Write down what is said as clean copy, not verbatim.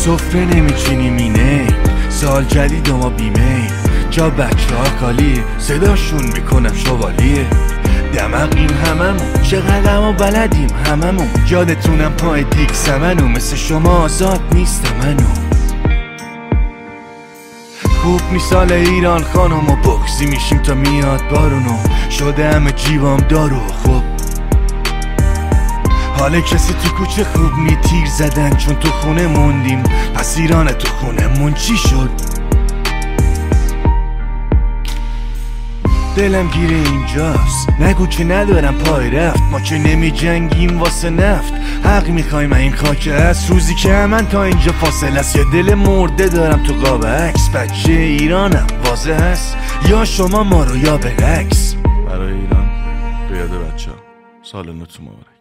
سفره نمیچینی مینه سال جدید و ما بیمیل جا بچه ها خالیه صداشون میکنم شوالیه دمقیم هممون چقدر ما بلدیم هممون یادتونم پای دیک سمنو مثل شما آزاد نیست منو خوب میسال ایران خانم و بغزی میشیم تا میاد بارونو شده همه جیبام دارو خوب حال کسی تو کوچه خوب نی تیر زدن چون تو خونه موندیم پس ایران تو خونه مون چی شد دلم گیره اینجاست نگو که ندارم پای رفت ما که نمی جنگیم واسه نفت حق میخوایم این خاک هست روزی که من تا اینجا فاصله است یا دل مرده دارم تو قاب عکس بچه ایرانم واضح هست یا شما ما رو یا برعکس برای ایران به یاد بچه ها سال نوتون مبارک.